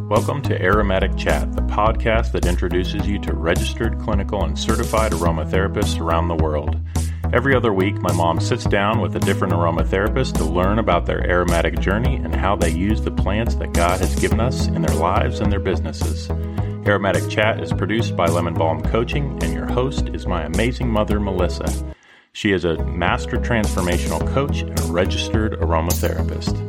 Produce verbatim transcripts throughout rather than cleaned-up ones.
Welcome to Aromatic Chat, the podcast that introduces you to registered, clinical, and certified aromatherapists around the world. Every other week, my mom sits down with a different aromatherapist to learn about their aromatic journey and how they use the plants that God has given us in their lives and their businesses. Aromatic Chat is produced by Lemon Balm Coaching, and your host is my amazing mother, Melissa. She is a master transformational coach and a registered aromatherapist.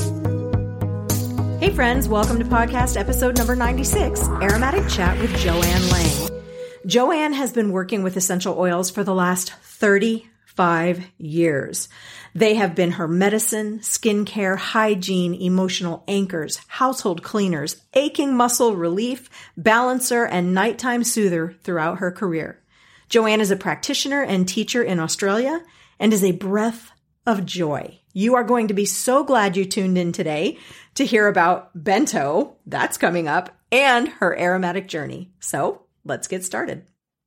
Hey friends, welcome to podcast episode number ninety-six, Aromatic Chat with Joanne Lang. Joanne has been working with essential oils for the last thirty-five years. They have been her medicine, skincare, hygiene, emotional anchors, household cleaners, aching muscle relief, balancer, and nighttime soother throughout her career. Joanne is a practitioner and teacher in Australia and is a breath of joy. You are going to be so glad you tuned in today to hear about Bento, that's coming up, and her aromatic journey. So let's get started.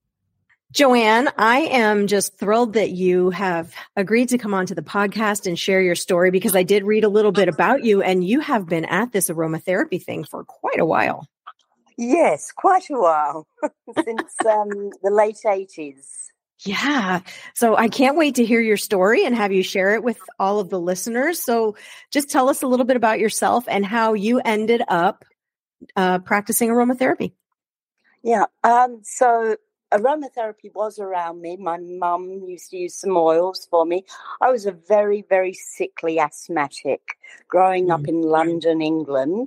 Joanne, I am just thrilled that you have agreed to come onto the podcast and share your story, because I did read a little bit about you, and you have been at this aromatherapy thing for quite a while. Yes, quite a while, since um, the late eighties. Yeah. So I can't wait to hear your story and have you share it with all of the listeners. So just tell us a little bit about yourself and how you ended up uh, practicing aromatherapy. Yeah. Um, so aromatherapy was around me. My mum used to use some oils for me. I was a very, very sickly asthmatic growing mm-hmm. up in London, England.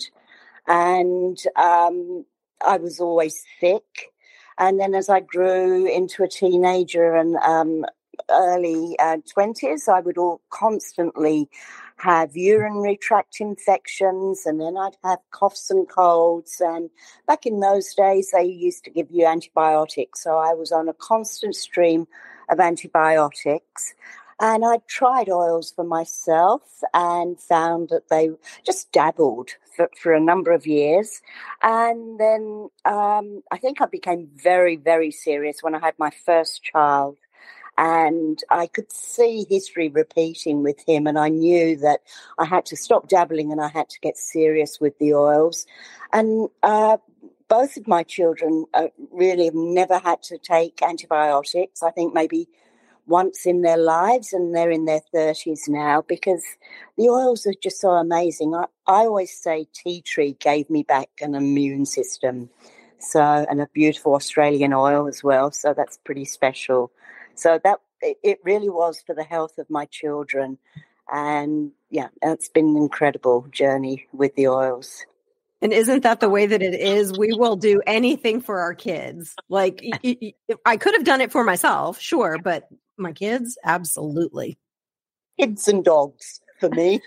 And um, I was always sick. And then as I grew into a teenager and um, early uh, twenties, I would all constantly have urinary tract infections, and then I'd have coughs and colds. And back in those days, they used to give you antibiotics. So I was on a constant stream of antibiotics. And I tried oils for myself and found that they just dabbled for, for a number of years. And then um, I think I became very, very serious when I had my first child. And I could see history repeating with him. And I knew that I had to stop dabbling and I had to get serious with the oils. And uh, both of my children uh, really have never had to take antibiotics. I think maybe once in their lives, and they're in their thirties now, because the oils are just so amazing. I, I always say tea tree gave me back an immune system. So, and a beautiful Australian oil as well. So that's pretty special. So that it, it really was for the health of my children. And yeah, it's been an incredible journey with the oils. And isn't that the way that it is? We will do anything for our kids. Like I could have done it for myself, sure, but my kids, absolutely. Kids and dogs for me.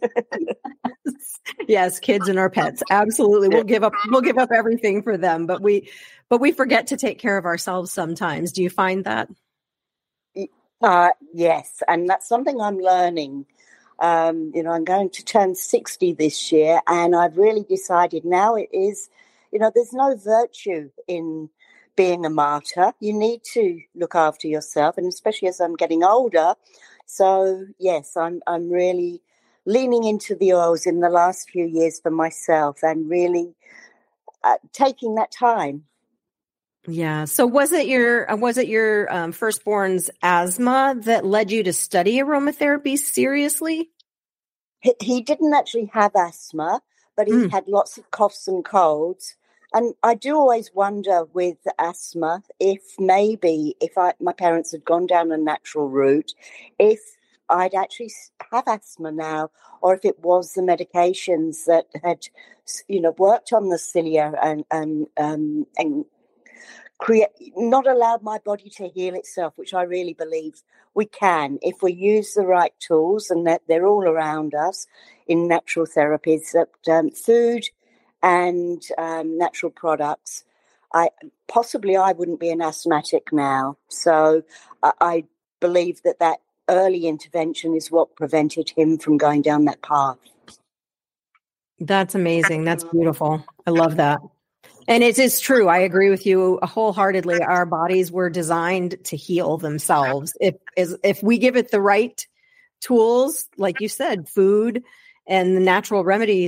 Yes, kids and our pets, absolutely. We'll give up. We'll give up everything for them, but we, but we forget to take care of ourselves sometimes. Do you find that? Uh, yes, and that's something I'm learning. Um, you know, I'm going to turn sixty this year, and I've really decided now it is, you know, there's no virtue in being a martyr. You need to look after yourself, and especially as I'm getting older. So, yes, I'm I'm really leaning into the oils in the last few years for myself and really uh, taking that time. Yeah. So was it your was it your um, firstborn's asthma that led you to study aromatherapy seriously? He, he didn't actually have asthma, but he mm. had lots of coughs and colds. And I do always wonder with asthma if maybe if I, my parents had gone down a natural route, if I'd actually have asthma now, or if it was the medications that had, you know, worked on the cilia and and um, and create not allowed my body to heal itself, which I really believe we can if we use the right tools, and that they're all around us in natural therapies. That um, food and um, natural products, I possibly I wouldn't be an asthmatic now. So I, I believe that that early intervention is what prevented him from going down that path. That's amazing. That's beautiful. I love that. And it is true. I agree with you wholeheartedly. Our bodies were designed to heal themselves. If if we give it the right tools, like you said, food and the natural remedies,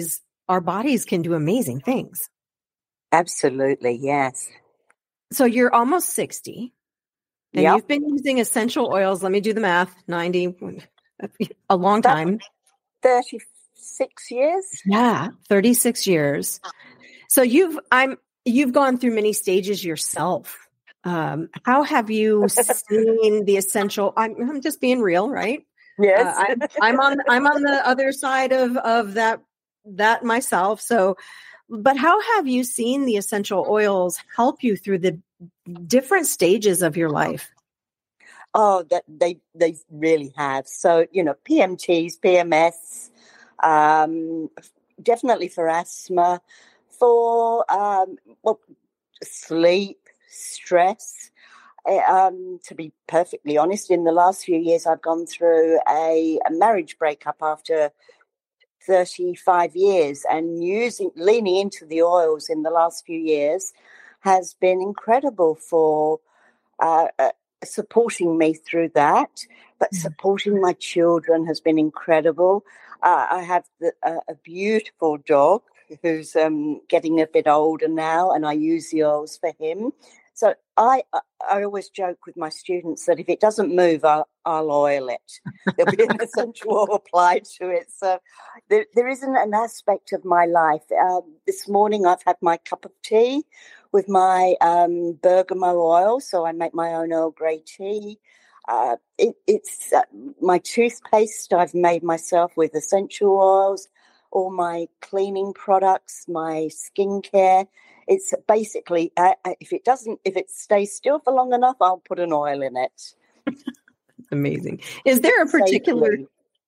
our bodies can do amazing things. Absolutely, yes. So you're almost sixty, and Yep. you've been using essential oils. Let me do the math. ninety, a long time. thirty-six years. Yeah, thirty-six years. So you've I'm you've gone through many stages yourself. Um, how have you seen the essential? I'm, I'm just being real, right? Yes. Uh, I'm, I'm on I'm on the other side of of that that myself. So, but how have you seen the essential oils help you through the different stages of your life? Oh, that they they really have. So, you know, P M Ts, P M S, um, definitely for asthma, for um, well, sleep, stress. Um, to be perfectly honest, in the last few years, I've gone through a, a marriage breakup after thirty-five years, and using leaning into the oils in the last few years has been incredible for uh, uh, supporting me through that. But mm. supporting my children has been incredible. Uh, I have the, uh, a beautiful dog who's um, getting a bit older now, and I use the oils for him. So I I always joke with my students that if it doesn't move, I'll, I'll oil it. There'll be an essential oil applied to it. So there, there isn't an aspect of my life. Um, this morning I've had my cup of tea with my um, bergamot oil, so I make my own Earl Grey tea. Uh, it, it's uh, my toothpaste I've made myself with essential oils, all my cleaning products, my skincare. It's basically, uh, if it doesn't, if it stays still for long enough, I'll put an oil in it. Amazing. Is there a particular,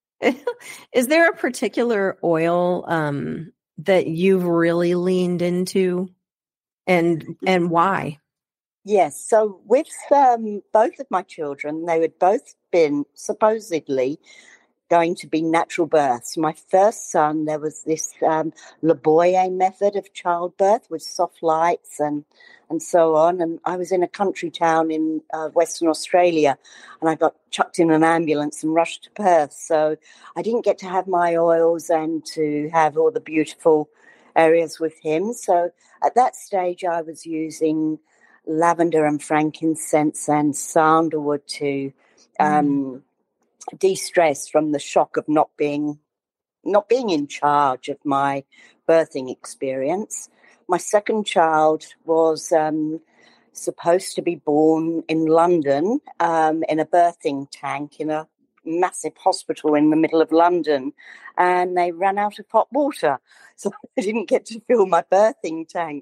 is there a particular oil um, that you've really leaned into, and and why? Yes. So with um, both of my children, they had both been supposedly going to be natural births. My first son, there was this um, Le Boyer method of childbirth with soft lights and and so on. And I was in a country town in uh, Western Australia, and I got chucked in an ambulance and rushed to Perth. So I didn't get to have my oils and to have all the beautiful areas with him. So at that stage, I was using lavender and frankincense and sandalwood to um, mm. de-stress from the shock of not being not being in charge of my birthing experience. My second child was um, supposed to be born in London um, in a birthing tank in a massive hospital in the middle of London, and they ran out of hot water, so I didn't get to fill my birthing tank.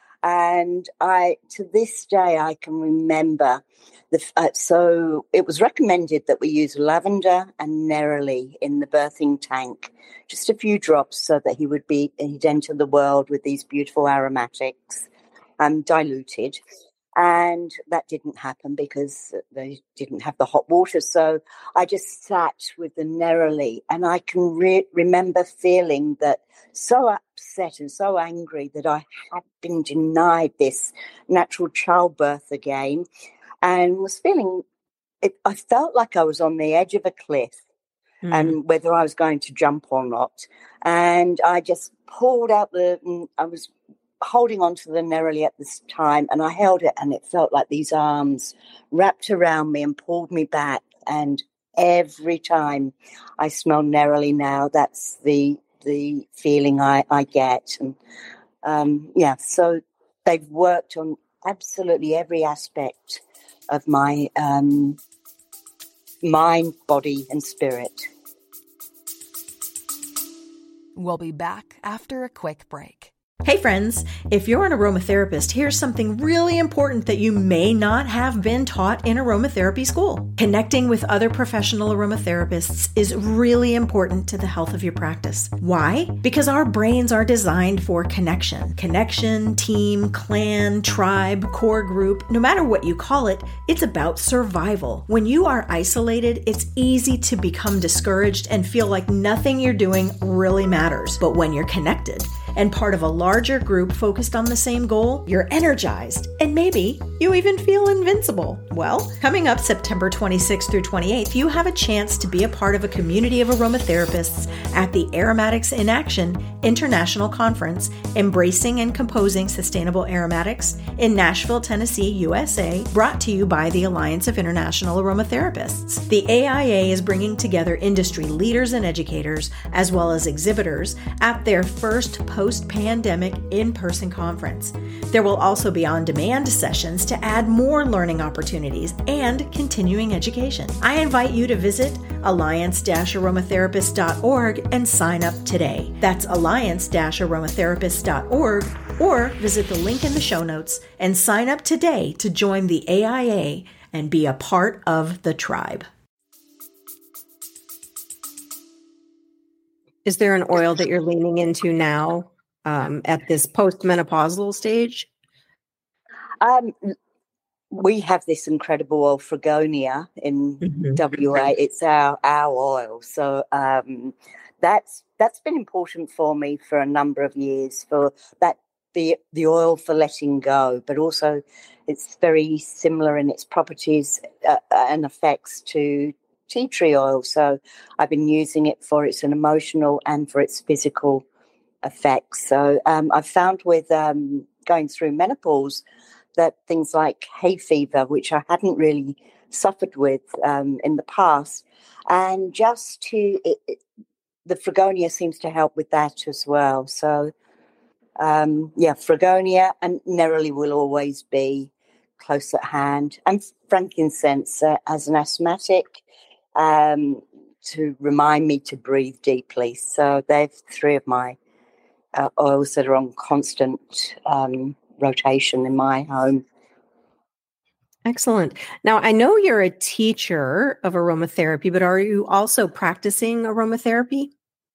And I, to this day, I can remember the. Uh, so it was recommended that we use lavender and neroli in the birthing tank, just a few drops, so that he would be he'd enter the world with these beautiful aromatics, um, diluted. And that didn't happen because they didn't have the hot water. So I just sat with the neroli, and I can re- remember feeling that so upset and so angry that I had been denied this natural childbirth again, and was feeling it. I felt like I was on the edge of a cliff, mm. and whether I was going to jump or not. And I just pulled out the. I was holding on to the neroli at this time, and I held it, and it felt like these arms wrapped around me and pulled me back. And every time I smell neroli now, that's the the feeling I, I get. And um, yeah, so they've worked on absolutely every aspect of my um, mind, body, and spirit. We'll be back after a quick break. Hey friends, if you're an aromatherapist, here's something really important that you may not have been taught in aromatherapy school. Connecting with other professional aromatherapists is really important to the health of your practice. Why? Because our brains are designed for connection. Connection, team, clan, tribe, core group, no matter what you call it, it's about survival. When you are isolated, it's easy to become discouraged and feel like nothing you're doing really matters. But when you're connected and part of a larger group focused on the same goal, you're energized and maybe You even feel invincible. Well, coming up September twenty-sixth through twenty-eighth, you have a chance to be a part of a community of aromatherapists at the Aromatics in Action International Conference, Embracing and Composing Sustainable Aromatics in Nashville, Tennessee, U S A, brought to you by the Alliance of International Aromatherapists. The A I A is bringing together industry leaders and educators, as well as exhibitors, at their first post-pandemic in-person conference. There will also be on-demand sessions to add more learning opportunities and continuing education. I invite you to visit alliance dash aromatherapist dot org and sign up today. That's alliance dash aromatherapist dot org, or visit the link in the show notes and sign up today to join the A I A and be a part of the tribe. Is there an oil that you're leaning into now um, at this postmenopausal stage? Um, we have this incredible oil, Fregonia, in Mm-hmm. W A. It's our our oil, so um, that's that's been important for me for a number of years. For that, the the oil for letting go, but also it's very similar in its properties uh, and effects to tea tree oil. So I've been using it for its an emotional and for its physical effects. So um, I've found with um, going through menopause that things like hay fever, which I hadn't really suffered with um, in the past, and just to it, it, the Fregonia seems to help with that as well. So um, yeah, Fregonia and neroli will always be close at hand, and frankincense uh, as an asthmatic um, to remind me to breathe deeply. So they're three of my uh, oils that are on constant um, rotation in my home. Excellent. Now, I know you're a teacher of aromatherapy, but are you also practicing aromatherapy?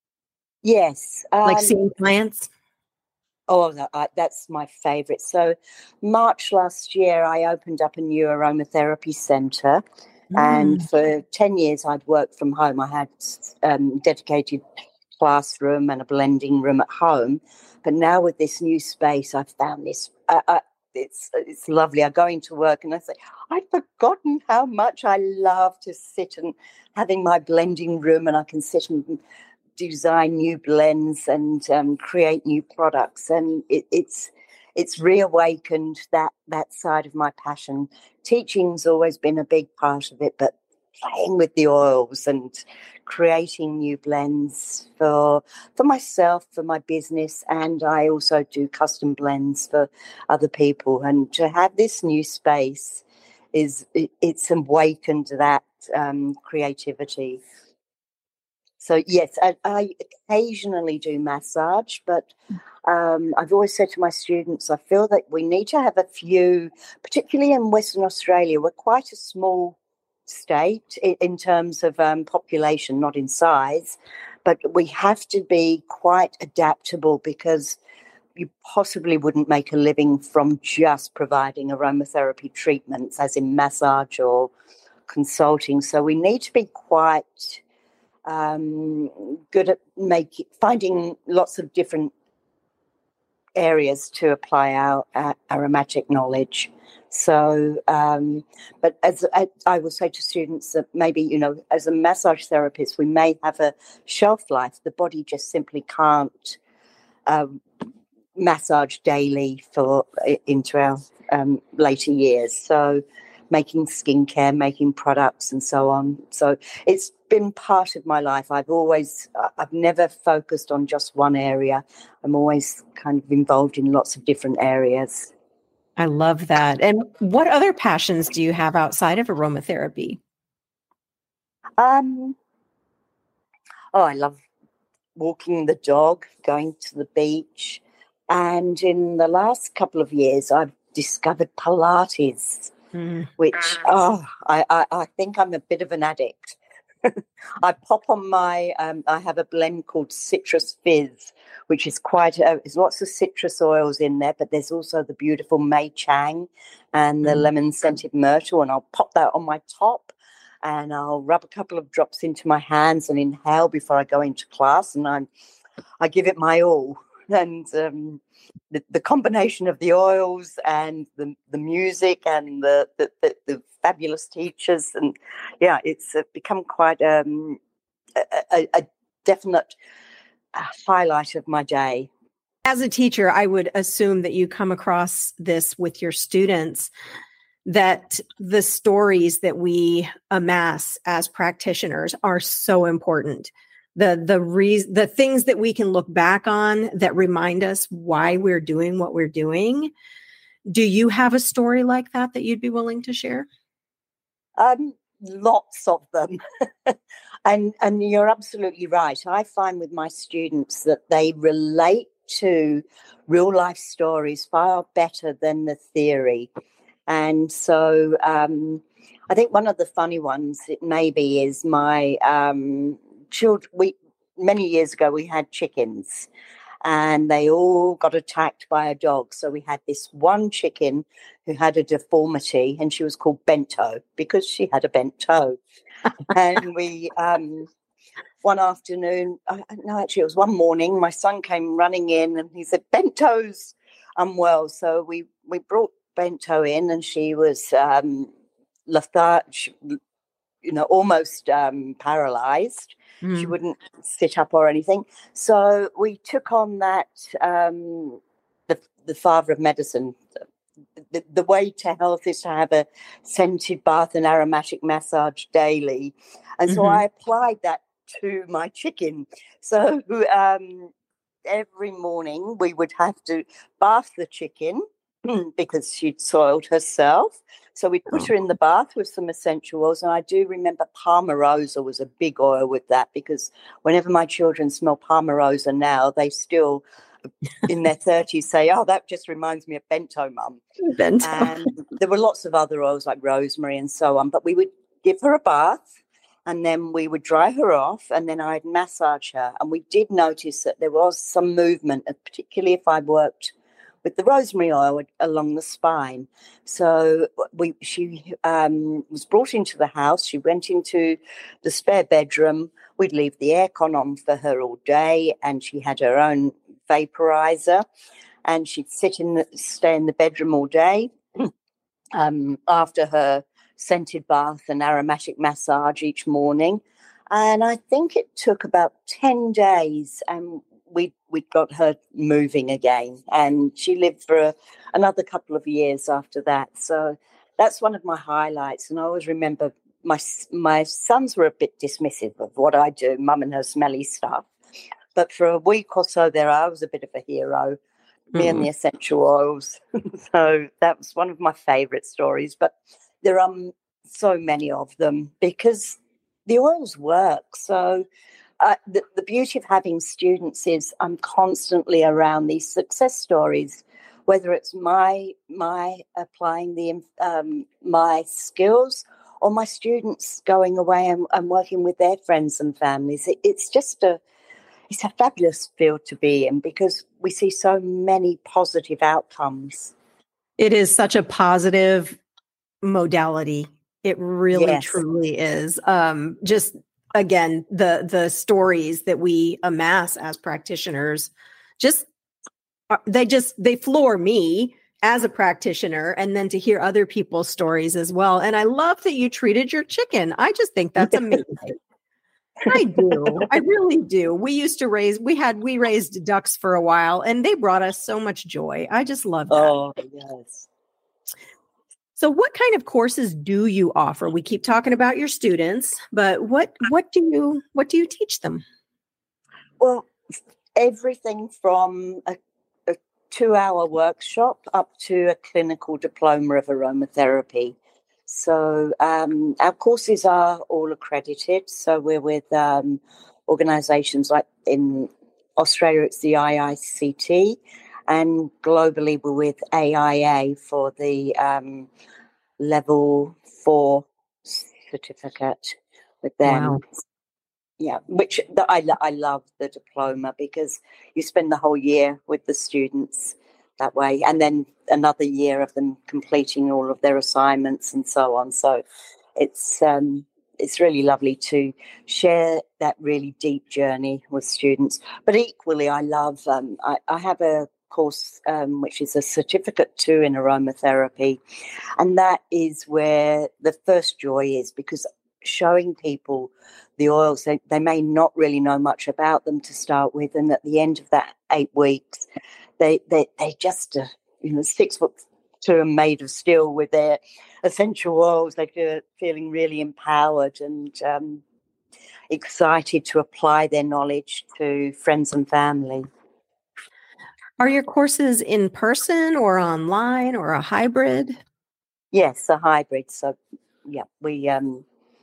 Yes. Um, Like seeing clients? Oh, that, uh, that's my favorite. So March last year, I opened up a new aromatherapy center. And Mm. for ten years, I'd worked from home. I had um, dedicated classroom and a blending room at home. But now with this new space, I've found this, uh, uh, it's it's lovely. I go into work and I say, I'd forgotten how much I love to sit and having my blending room, and I can sit and design new blends and um, create new products. And it, it's it's reawakened that that side of my passion. Teaching's always been a big part of it, but playing with the oils and creating new blends for for myself, for my business, and I also do custom blends for other people. And to have this new space is it, it's awakened that um, creativity. So yes, I, I occasionally do massage, but um, I've always said to my students, I feel that we need to have a few, particularly in Western Australia. We're quite a small state in, in terms of um, population, not in size, but we have to be quite adaptable, because you possibly wouldn't make a living from just providing aromatherapy treatments, as in massage or consulting. So we need to be quite um, good at making finding lots of different areas to apply our uh, aromatic knowledge. So, um, but as I, I will say to students that maybe, you know, as a massage therapist, we may have a shelf life. The body just simply can't um, massage daily for into our um, later years. So making skincare, making products and so on. So it's been part of my life. I've always, I've never focused on just one area. I'm always kind of involved in lots of different areas. I love that. And what other passions do you have outside of aromatherapy? Um, oh, I love walking the dog, going to the beach. And in the last couple of years, I've discovered Pilates, mm. which, oh, I, I, I think I'm a bit of an addict. I pop on my, um, I have a blend called Citrus Fizz, which is quite, a, there's lots of citrus oils in there, but there's also the beautiful Mei Chang and the mm. lemon scented myrtle, and I'll pop that on my top and I'll rub a couple of drops into my hands and inhale before I go into class, and I'm, I give it my all. and um, the, the combination of the oils and the, the music and the, the, the, the fabulous teachers. And yeah, it's uh, become quite um, a, a, a definite highlight of my day. As a teacher, I would assume that you come across this with your students, that the stories that we amass as practitioners are so important. The the reason, the things that we can look back on that remind us why we're doing what we're doing. Do you have a story like that that you'd be willing to share? Um, lots of them. and and you're absolutely right. I find with my students that they relate to real life stories far better than the theory. And so um, I think one of the funny ones, it maybe, is my um, children. We many years ago we had chickens, and they all got attacked by a dog. So we had this one chicken who had a deformity, and she was called bent toe because she had a bent toe. And we um, one afternoon, uh, no, actually it was one morning, my son came running in and he said, "Bent toe's unwell." So we we brought Bento in, and she was um, lethargic, you know, almost um, paralyzed. Mm. She wouldn't sit up or anything. So we took on that, um, the, the father of medicine. The, the way to health is to have a scented bath and aromatic massage daily. And so mm-hmm. I applied that to my chicken. So um, every morning we would have to bath the chicken, because she'd soiled herself. So we'd put her in the bath with some essential oils. And I do remember Palmarosa was a big oil with that, because whenever my children smell Palmarosa now, they still, in their thirties, say, "Oh, that just reminds me of Bento, Mum." Bento. And there were lots of other oils like rosemary and so on. But we would give her a bath, and then we would dry her off, and then I'd massage her. And we did notice that there was some movement, particularly if I worked with the rosemary oil along the spine. So we, she um, was brought into the house. She went into the spare bedroom. We'd leave the aircon on for her all day, and she had her own vaporizer, and she'd sit in the, stay in the bedroom all day um, after her scented bath and aromatic massage each morning. And I think it took about ten days, and we we got her moving again, and she lived for a, another couple of years after that. So that's one of my highlights. And I always remember my my sons were a bit dismissive of what I do, Mum and her smelly stuff. But for a week or so there, I was a bit of a hero, me mm. and the essential oils. So that was one of my favourite stories. But there are so many of them because the oils work. So Uh, the, the beauty of having students is I'm constantly around these success stories, whether it's my my applying the um, my skills or my students going away and, and working with their friends and families. It, it's just a it's a fabulous field to be in because we see so many positive outcomes. It is such a positive modality. It really, yes. truly is. Um, just. Again, the the stories that we amass as practitioners, just they just they floor me as a practitioner, and then to hear other people's stories as well. And I love that you treated your chicken. I just think that's amazing. I do. I really do. We used to raise. We had we raised ducks for a while, and they brought us so much joy. I just love that. Oh yes. So what kind of courses do you offer? We keep talking about your students, but what what do you what do you teach them? Well, everything from a, a two-hour workshop up to a clinical diploma of aromatherapy. So um, our courses are all accredited. So we're with um, organisations like in Australia, it's the I I C T. And globally, we're with A I A for the um, level four certificate with them. Wow. Yeah, which the, I, I love the diploma because you spend the whole year with the students that way, and then another year of them completing all of their assignments and so on. So it's um, it's really lovely to share that really deep journey with students. But equally, I love, um, I, I have a course um, which is a certificate two in aromatherapy. And that is where the first joy is, because showing people the oils, they, they may not really know much about them to start with. And at the end of that eight weeks, they, they, they just, uh, you know, six foot two and made of steel with their essential oils. They feel feeling really empowered and um, excited to apply their knowledge to friends and family. Are your courses in person or online or a hybrid? Yes, a hybrid. So, yeah, we um,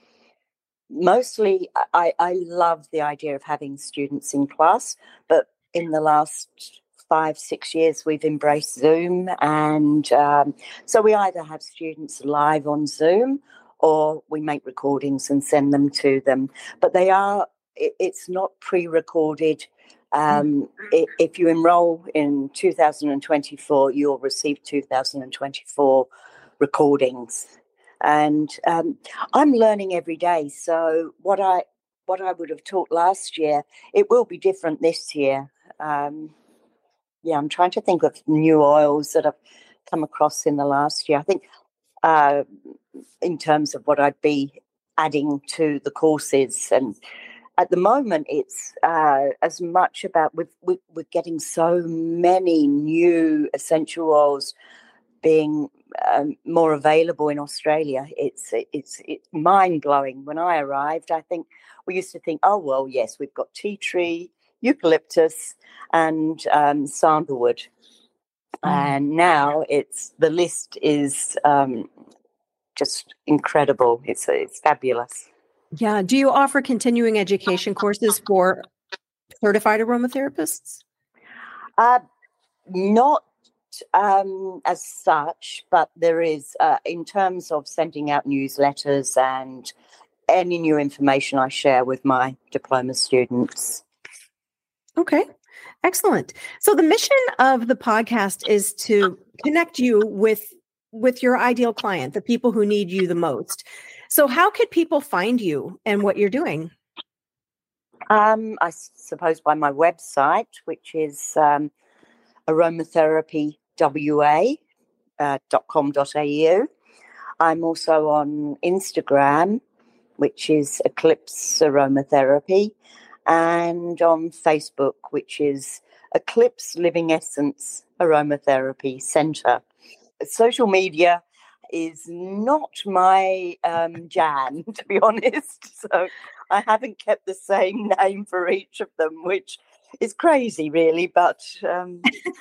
mostly, I, I love the idea of having students in class, but in the last five, six years, we've embraced Zoom. And um, so we either have students live on Zoom or we make recordings and send them to them. But they are, it, it's not pre-recorded. Um, if you enroll in two thousand twenty-four, you'll receive two thousand twenty-four recordings. And um, I'm learning every day. So what I what I would have taught last year, it will be different this year. Um, yeah, I'm trying to think of new oils that I've come across in the last year. I think uh, in terms of what I'd be adding to the courses, and at the moment, it's uh, as much about we've, we, we're getting so many new essential oils being um, more available in Australia. It's it's it's mind blowing. When I arrived, I think we used to think, oh well, yes, we've got tea tree, eucalyptus, and um, sandalwood, mm. and now it's the list is um, just incredible. It's it's fabulous. Yeah. Do you offer continuing education courses for certified aromatherapists? Uh, not um, as such, but there is, uh, in terms of sending out newsletters and any new information I share with my diploma students. Okay. Excellent. So the mission of the podcast is to connect you with with your ideal client, the people who need you the most. So how could people find you and what you're doing? Um, I suppose by my website, which is um, aromatherapy w a dot com dot a u. I'm also on Instagram, which is Eclipse Aromatherapy, and on Facebook, which is Eclipse Living Essence Aromatherapy Centre. Social media is not my um, jam, to be honest. So I haven't kept the same name for each of them, which is crazy, really. But um...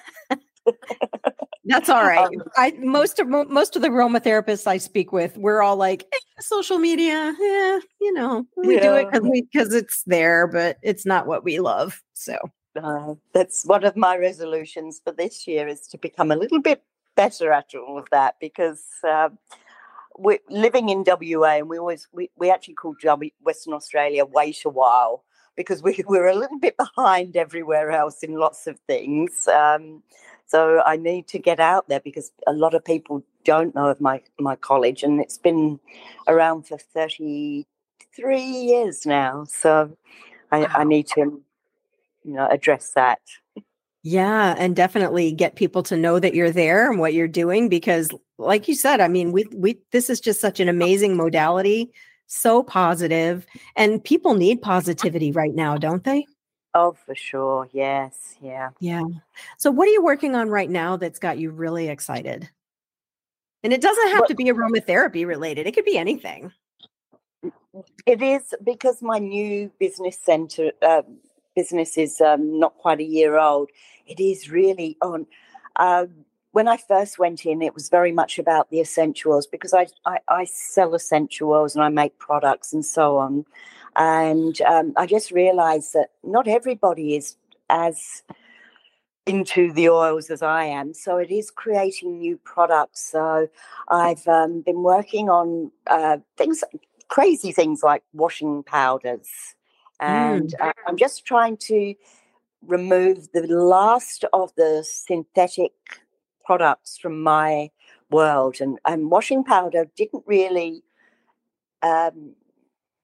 that's all right. Um, I most of most of the aromatherapists I speak with, we're all like eh, social media. Yeah, you know, we yeah. do it because we because it's there, but it's not what we love. So uh, that's one of my resolutions for this year, is to become a little bit better at all of that, because uh, we're living in W A, and we always we, we actually call w, Western Australia wait a while, because we, we're a little bit behind everywhere else in lots of things. Um, so I need to get out there, because a lot of people don't know of my, my college, and it's been around for thirty-three years now. So I, wow. I need to, you know, address that. Yeah, and definitely get people to know that you're there and what you're doing, because like you said, I mean, we we this is just such an amazing modality, so positive, and people need positivity right now, don't they? Oh, for sure. Yes. Yeah. Yeah. So what are you working on right now that's got you really excited? And it doesn't have well, to be aromatherapy related. It could be anything. It is, because my new business center uh, business is um, not quite a year old. It is really on. Uh, when I first went in, it was very much about the essential oils, because I, I, I sell essential oils and I make products and so on. And um, I just realized that not everybody is as into the oils as I am. So it is creating new products. So I've um, been working on uh, things, crazy things like washing powders. And mm. uh, I'm just trying to remove the last of the synthetic products from my world. And, and washing powder didn't really um,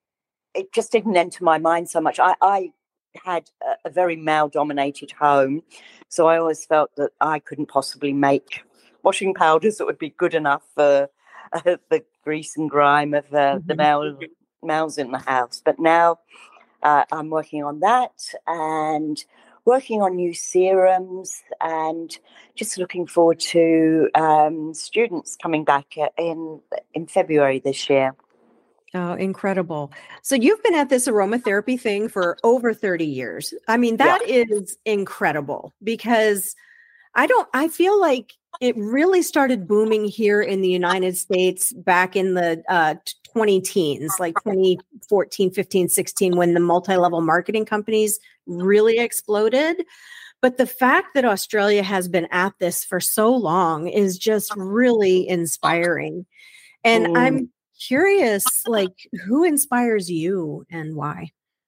it just didn't enter my mind so much. I, I had a, a very male-dominated home, so I always felt that I couldn't possibly make washing powders that would be good enough for uh, the grease and grime of uh, mm-hmm. the male, males in the house. But now uh, I'm working on that and working on new serums, and just looking forward to um, students coming back in in February this year. Oh, incredible. So you've been at this aromatherapy thing for over thirty years. I mean, that yeah. is incredible, because I don't, I feel like it really started booming here in the United States back in the uh, twenty teens, like twenty fourteen, fifteen, sixteen, when the multi-level marketing companies really exploded. But the fact that Australia has been at this for so long is just really inspiring. And mm. I'm curious, like, who inspires you and why?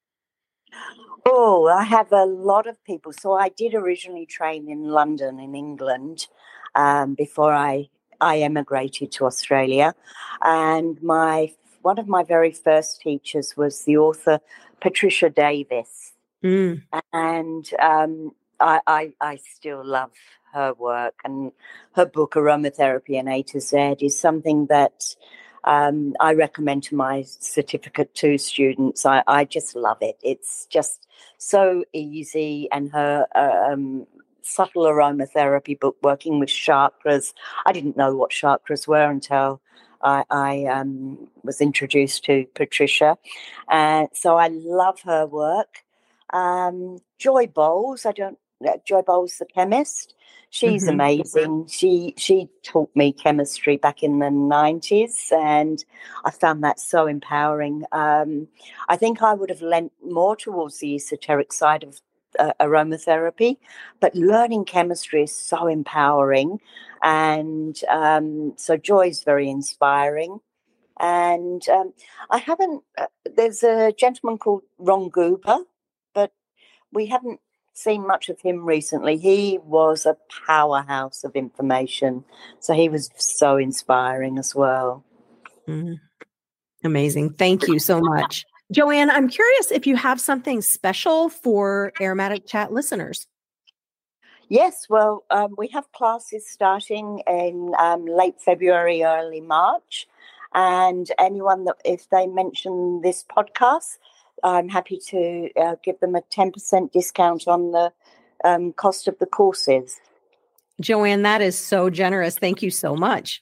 Oh, I have a lot of people. So I did originally train in London, in England, um, before I, I emigrated to Australia. And my one of my very first teachers was the author Patricia Davis. Mm. And um, I, I, I still love her work. And her book, Aromatherapy and A to Z, is something that Um, I recommend to my certificate two students. I, I just love it. It's just so easy. And her um, subtle aromatherapy book, working with chakras. I didn't know what chakras were until I, I um, was introduced to Patricia. And so I love her work. Um, Joy Bowles, I don't, Joy Bowles, the chemist. She's mm-hmm. amazing. She she taught me chemistry back in the nineties, and I found that so empowering. Um, I think I would have lent more towards the esoteric side of uh, aromatherapy, but learning chemistry is so empowering. And um, so Joy's very inspiring. And um, I haven't, uh, there's a gentleman called Ron Goober, but we haven't seen much of him recently. He was a powerhouse of information, so he was so inspiring as well. Mm. Amazing. Thank you so much. Joanne, I'm curious if you have something special for Aromatic Chat listeners. Yes, well, um, we have classes starting in um, late February, early March, and anyone that, if they mention this podcast, I'm happy to uh, give them a ten percent discount on the um, cost of the courses. Joanne, that is so generous. Thank you so much.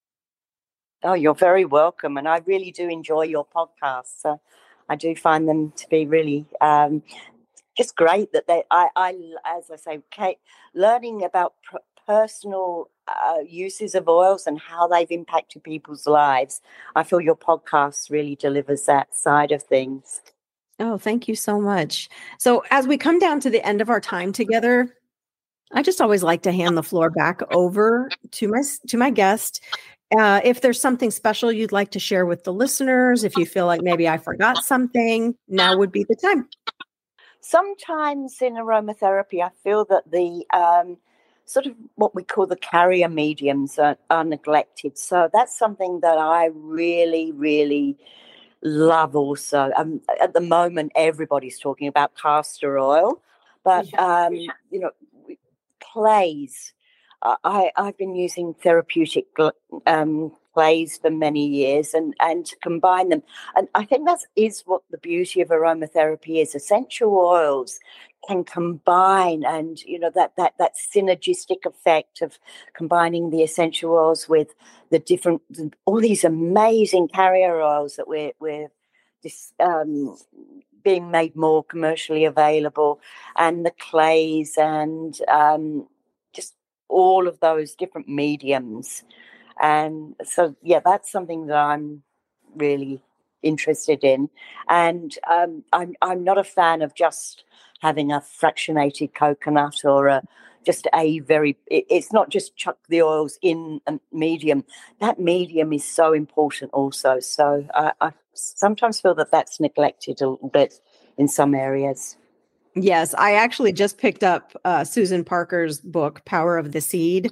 Oh, you're very welcome. And I really do enjoy your podcasts. So I do find them to be really um, just great that they, I, I, as I say, Kate, learning about pr- personal uh, uses of oils and how they've impacted people's lives. I feel your podcast really delivers that side of things. Oh, thank you so much. So as we come down to the end of our time together, I just always like to hand the floor back over to my to my guest. Uh, if there's something special you'd like to share with the listeners, if you feel like maybe I forgot something, now would be the time. Sometimes in aromatherapy, I feel that the um, sort of what we call the carrier mediums are, are neglected. So that's something that I really, really love also. Um, at the moment, everybody's talking about castor oil, but, um, you know, clays. Uh, I, I've been using therapeutic um, clays for many years, and, and to combine them. And I think that is what the beauty of aromatherapy is. Essential oils can combine, and, you know, that, that, that synergistic effect of combining the essential oils with the different, all these amazing carrier oils that we're, we're this, um, being made more commercially available, and the clays, and um, just all of those different mediums. And so, yeah, that's something that I'm really interested in. And um, I'm I'm not a fan of just having a fractionated coconut or a just a very, it, it's not just chuck the oils in a medium. That medium is so important also. So I, I sometimes feel that that's neglected a little bit in some areas. Yes, I actually just picked up uh, Susan Parker's book, Power of the Seed.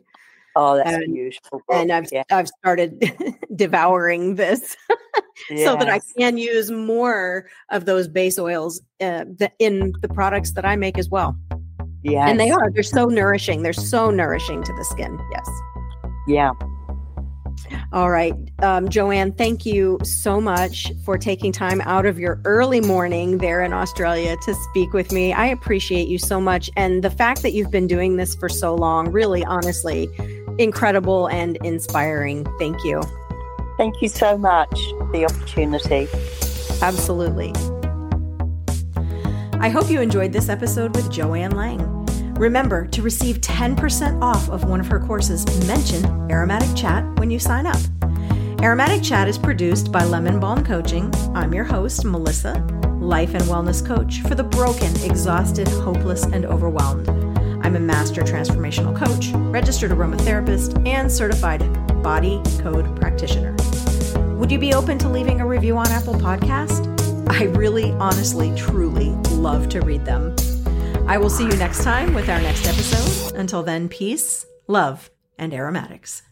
Oh, that's and, a beautiful book. And I've yeah. I've started devouring this yes. so that I can use more of those base oils uh, the, in the products that I make as well. Yeah, and they are. They're so nourishing. They're so nourishing to the skin. Yes. Yeah. All right. Um, Joanne, thank you so much for taking time out of your early morning there in Australia to speak with me. I appreciate you so much. And the fact that you've been doing this for so long, really, honestly, incredible and inspiring. Thank you. Thank you so much for the opportunity. Absolutely. I hope you enjoyed this episode with Joanne Lang. Remember, to receive ten percent off of one of her courses, mention Aromatic Chat when you sign up. Aromatic Chat is produced by Lemon Balm Coaching. I'm your host, Melissa, life and wellness coach for the broken, exhausted, hopeless, and overwhelmed. I'm a master transformational coach, registered aromatherapist, and certified body code practitioner. Would you be open to leaving a review on Apple Podcast? I really, honestly, truly love to read them. I will see you next time with our next episode. Until then, peace, love, and aromatics.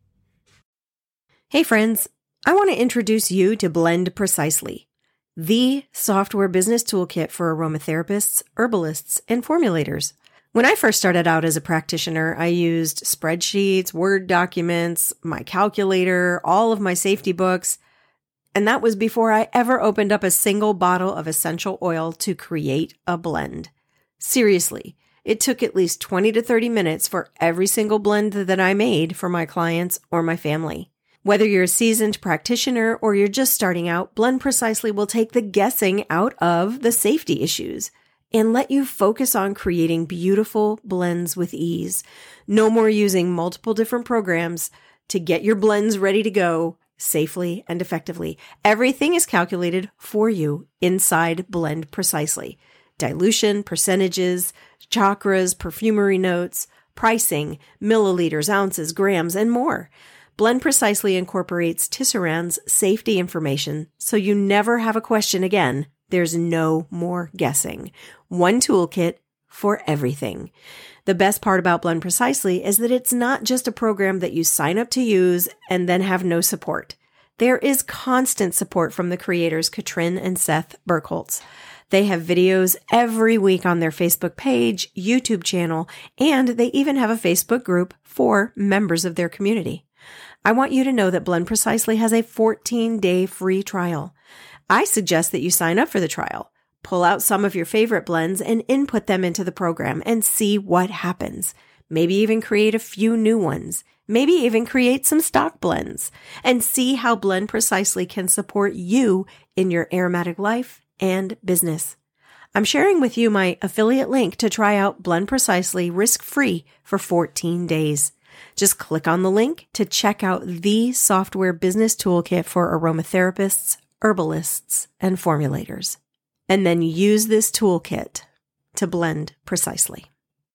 Hey friends, I want to introduce you to Blend Precisely, the software business toolkit for aromatherapists, herbalists, and formulators. When I first started out as a practitioner, I used spreadsheets, Word documents, my calculator, all of my safety books, and that was before I ever opened up a single bottle of essential oil to create a blend. Seriously, it took at least twenty to thirty minutes for every single blend that I made for my clients or my family. Whether you're a seasoned practitioner or you're just starting out, Blend Precisely will take the guessing out of the safety issues and let you focus on creating beautiful blends with ease. No more using multiple different programs to get your blends ready to go safely and effectively. Everything is calculated for you inside Blend Precisely. Dilution, percentages, chakras, perfumery notes, pricing, milliliters, ounces, grams, and more. Blend Precisely incorporates Tisserand's safety information, so you never have a question again. There's no more guessing. One toolkit for everything. The best part about Blend Precisely is that it's not just a program that you sign up to use and then have no support. There is constant support from the creators, Katrin and Seth Burkholz. They have videos every week on their Facebook page, YouTube channel, and they even have a Facebook group for members of their community. I want you to know that Blend Precisely has a fourteen-day free trial. I suggest that you sign up for the trial, pull out some of your favorite blends and input them into the program and see what happens. Maybe even create a few new ones. Maybe even create some stock blends and see how Blend Precisely can support you in your aromatic life and business. I'm sharing with you my affiliate link to try out Blend Precisely risk-free for fourteen days. Just click on the link to check out the software business toolkit for aromatherapists, herbalists, and formulators. And then use this toolkit to blend precisely.